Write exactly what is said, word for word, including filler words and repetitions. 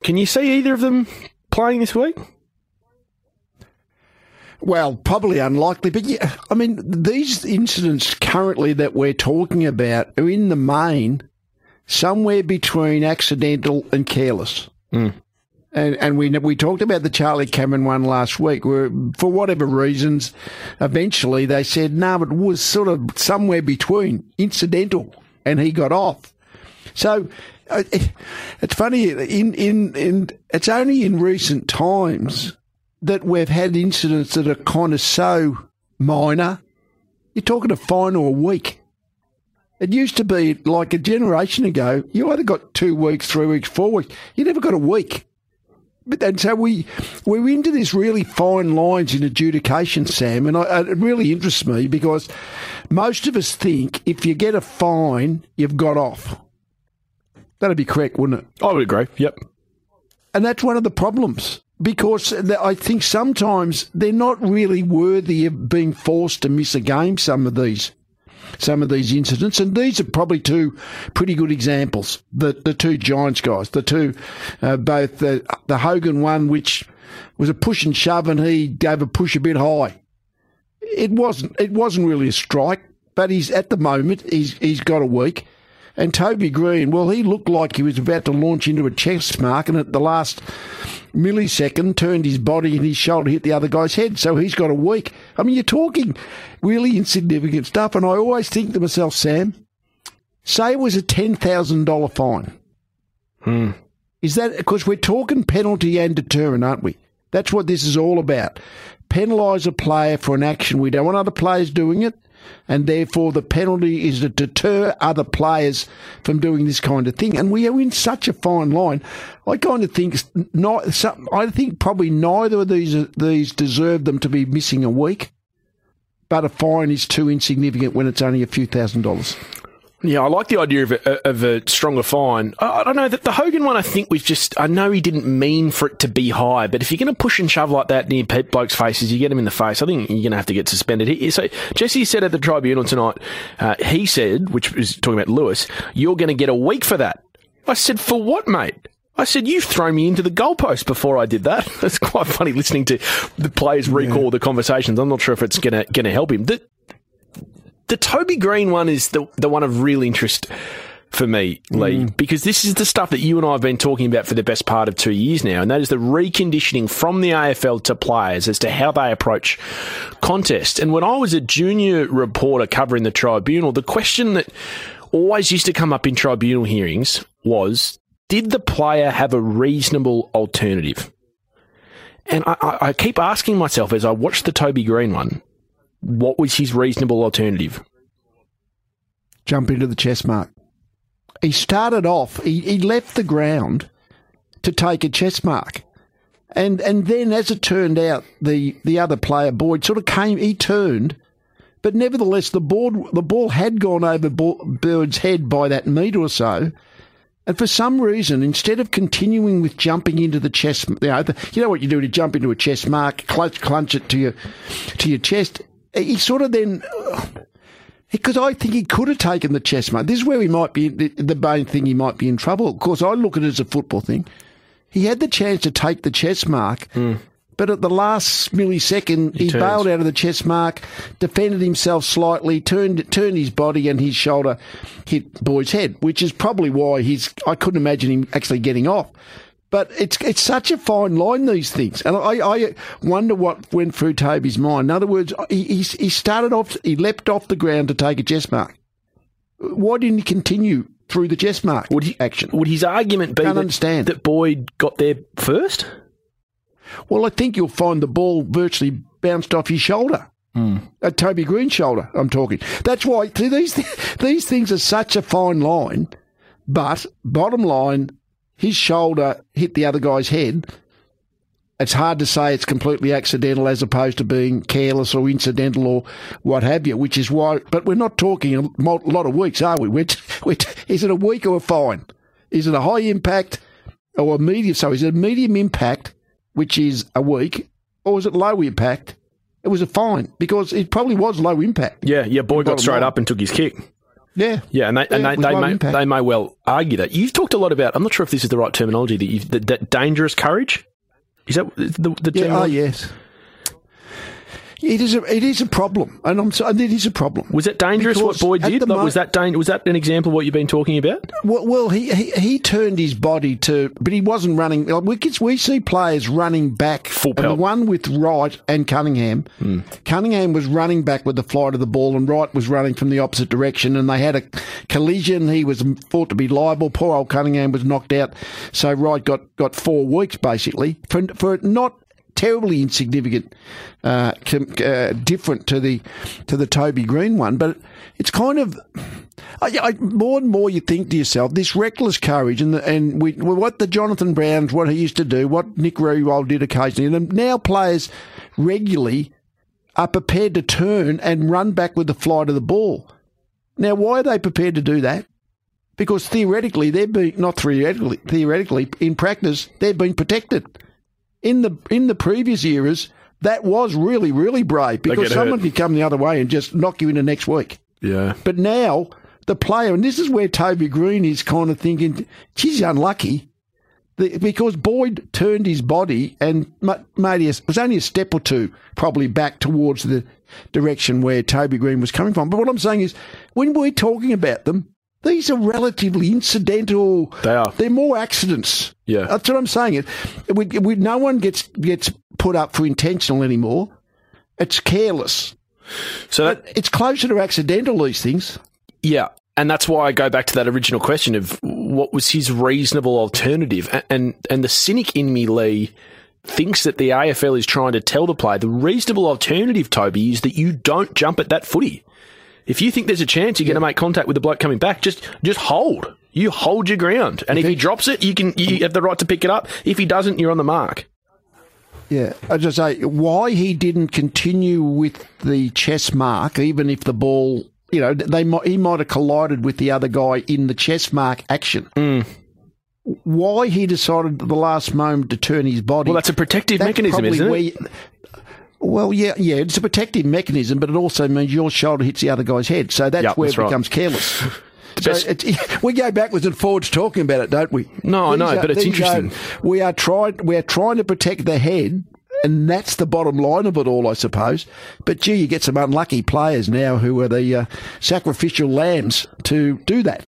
Can you see either of them playing this week? Well, probably unlikely, but yeah, I mean, these incidents currently that we're talking about are in the main somewhere between accidental and careless. Mm. And and we we talked about the Charlie Cameron one last week, where for whatever reasons, eventually they said, no, it was sort of somewhere between incidental, and he got off. So uh, it's funny, in, in, in it's only in recent times that we've had incidents that are kind of so minor. You're talking a fine or a week. It used to be like a generation ago, you either got two weeks, three weeks, four weeks. You never got a week. But and so we, we're into this really fine lines in adjudication, Sam, and I, it really interests me because most of us think if you get a fine, you've got off. That'd be correct, wouldn't it? I would agree, yep. And that's one of the problems. Because I think sometimes they're not really worthy of being forced to miss a game, some of these some of these incidents. And these are probably two pretty good examples. The the two Giants guys, the two, uh, both the, the Hogan one, which was a push and shove and he gave a push a bit high. It wasn't it wasn't really a strike, but he's at the moment, he's he's got a week. And Toby Green, well, he looked like he was about to launch into a chest mark, and at the last millisecond turned his body and his shoulder hit the other guy's head, so he's got a week. I mean, you're talking really insignificant stuff, and I always think to myself, Sam, say it was a ten thousand dollars fine. Hmm. Is that because we're talking penalty and deterrent, aren't we? That's what this is all about. Penalise a player for an action. We don't want other players doing it, and therefore the penalty is to deter other players from doing this kind of thing. And we are in such a fine line. I kind of think not. I think probably neither of these these deserve them to be missing a week, but a fine is too insignificant when it's only a few thousand dollars. Yeah, I like the idea of a, of a stronger fine. I, I don't know, that the Hogan one, I think we've just, I know he didn't mean for it to be high, but if you're going to push and shove like that near blokes' faces, you get them in the face, I think you're going to have to get suspended. He, so Jesse said at the tribunal tonight, uh, he said, which was talking about Lewis, you're going to get a week for that. I said, for what, mate? I said, you've thrown me into the goalpost before I did that. It's quite funny listening to the players recall yeah. the conversations. I'm not sure if it's going to going to help him. The, The Toby Green one is the the one of real interest for me, Lee, mm. because this is the stuff that you and I have been talking about for the best part of two years now, and that is the reconditioning from the A F L to players as to how they approach contests. And when I was a junior reporter covering the tribunal, the question that always used to come up in tribunal hearings was, did the player have a reasonable alternative? And I, I, I keep asking myself as I watch the Toby Green one, what was his reasonable alternative? Jump into the chest mark. He started off, he, he left the ground to take a chest mark. And and then, as it turned out, the, the other player, Boyd, sort of came, he turned, but nevertheless, the ball, the ball had gone over Boyd's head by that metre or so. And for some reason, instead of continuing with jumping into the chest, you know, the, you know what you do to jump into a chest mark, clutch, clunch it to your to your chest. He sort of then, because I think he could have taken the chest mark. This is where he might be, the, the main thing he might be in trouble. Of course, I look at it as a football thing. He had the chance to take the chest mark, mm. but at the last millisecond, he, he bailed out of the chest mark, defended himself slightly, turned turned his body, and his shoulder hit Boyd's head, which is probably why he's, I couldn't imagine him actually getting off. But it's it's such a fine line, these things. And I, I wonder what went through Toby's mind. In other words, he, he he started off, he leapt off the ground to take a chest mark. Why didn't he continue through the chest mark would he, action? Would his argument be Can't that, understand. that Boyd got there first? Well, I think you'll find the ball virtually bounced off his shoulder. Mm. At Toby Green's shoulder, I'm talking. That's why see, these, these things are such a fine line. But bottom line, his shoulder hit the other guy's head. It's hard to say it's completely accidental as opposed to being careless or incidental or what have you, which is why, but we're not talking a lot of weeks, are we? We're, we're, is it a week or a fine? Is it a high impact or a medium? So is it a medium impact, which is a week, or is it low impact? It was a fine because it probably was low impact. Yeah, yeah, Boyd got straight up and took his kick. Yeah. Yeah, and they, and Yeah, they, with they, low may, impact. they may well argue that. You've talked a lot about, I'm not sure if this is the right terminology, that, you've, that, that dangerous courage? Is that the, the Yeah, oh, terminology? yes. It is a it is a problem, and I'm so, it is a problem. Was that dangerous Because what Boyd at did? the Like, mo- was that dan- was that an example of what you've been talking about? Well, well he, he he turned his body to, but he wasn't running. Like we get, we see players running back. Full and the pelt. one with Wright and Cunningham. Hmm. Cunningham was running back with the flight of the ball, and Wright was running from the opposite direction, and they had a collision. He was thought to be liable. Poor old Cunningham was knocked out, so Wright got, got four weeks basically for for not terribly insignificant, uh, com- uh, different to the to the Toby Green one, but it's kind of I, I, more and more you think to yourself, this reckless courage and the, and we, what the Jonathan Browns, what he used to do, what Nick Riewoldt did occasionally, and now players regularly are prepared to turn and run back with the flight of the ball. Now, why are they prepared to do that? Because theoretically, they're being not theoretically, theoretically in practice, they've been protected. In the in the previous eras, that was really, really brave because get someone hurt. could come the other way and just knock you into next week. Yeah. But now, the player, and this is where Toby Green is kind of thinking, geez, unlucky, the, because Boyd turned his body and ma- made a, was only a step or two probably back towards the direction where Toby Green was coming from. But what I'm saying is, when we're talking about them, these are relatively incidental. They are. They're more accidents. Yeah. That's what I'm saying. It, we, we, no one gets gets put up for intentional anymore. It's careless. So that, It's closer to accidental, these things. yeah, and that's why I go back to that original question of what was his reasonable alternative. And and, and the cynic in me, Lee, thinks that the A F L is trying to tell the player the reasonable alternative, Toby, is that you don't jump at that footy. If you think there's a chance you're going to make contact with the bloke coming back, just just hold. You hold your ground, and if he drops it, you can you have the right to pick it up. If he doesn't, you're on the mark. Yeah, I just say why he didn't continue with the chess mark, even if the ball, you know, they might, he might have collided with the other guy in the chess mark action. Mm. Why he decided at the last moment to turn his body? Well, that's a protective that's mechanism, probably isn't where it? you- well, yeah, yeah, it's a protective mechanism, but it also means your shoulder hits the other guy's head, so that's Yep, where that's it right. becomes careless. So Best- it's, we go backwards and forwards talking about it, don't we? No, I These know, are- but it's these are- interesting. we are trying. We are trying to protect the head, and that's the bottom line of it all, I suppose. But gee, you get some unlucky players now who are the uh, sacrificial lambs to do that.